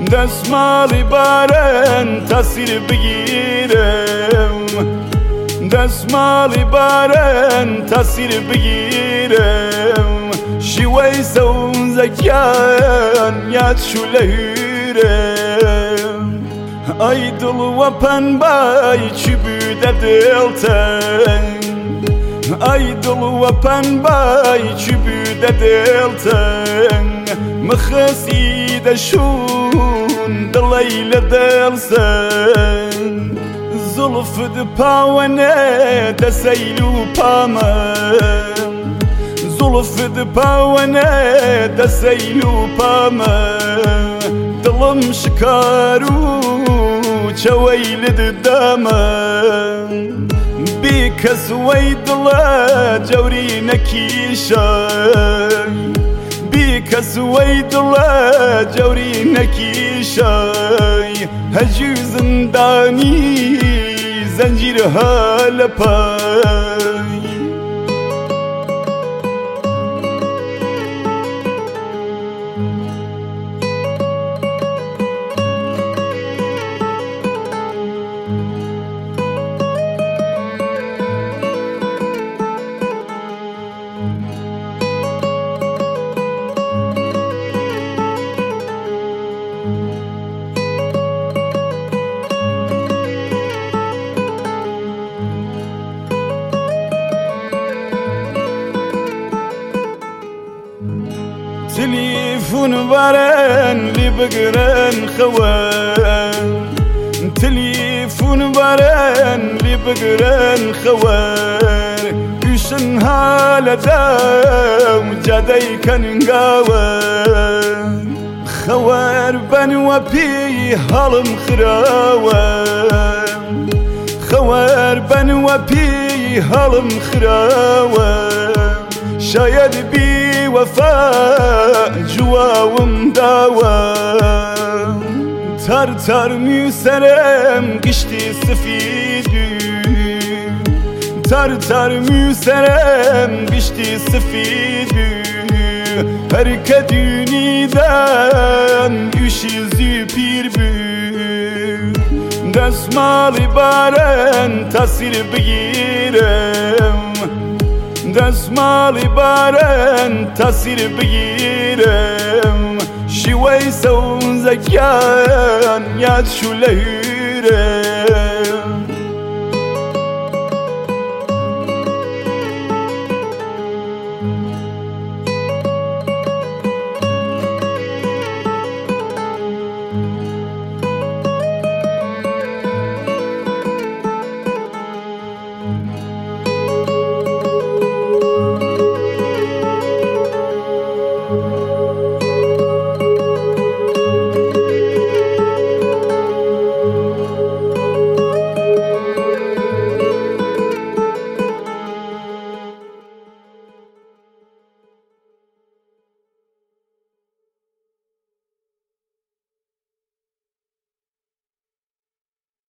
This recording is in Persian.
دەسماڵی باران تاسیر بگیرم دەسماڵی باران تاسیر بگیرم شیوەی سەوزەکیان یاد شو لە هورم ئەی دڵ وە پەنبای چی بوو دەدڵتەن ئەی دڵ وە پەنبای چی بوو دەدڵتەن مخەسی دەشون دڵی لە دڵسەن زڵفت پاوەنە دەسەیل و پامە زڵفت پاوەنە دەسەیل و پامە دڵم شکار و چەوەی لددامە بی کەس وەی دڵە جەوری نەکیشای بی کەس وەی دڵە جەوری نەکیشای هەجی زندانی زەنجیر هەلە پای تليفون بارن لي بقرن خوان تليفون بارن لي بقرن خوان يشن هالدام جدي كان قاوان خوار بن وبي هالم خراوان خوار بن وبي هالم خراوان شاید بی وفا جواوم داوام تر تر میسرم گشتی سفیدی تر تر میسرم گشتی سفیدی هر که دونیدم یوشی زی پیر بی دەسماڵی باران تاسیر بگیرم دەسماڵی باران تاسیر بگیرم شیوەی سەوزەکیان یاد شو لە هورم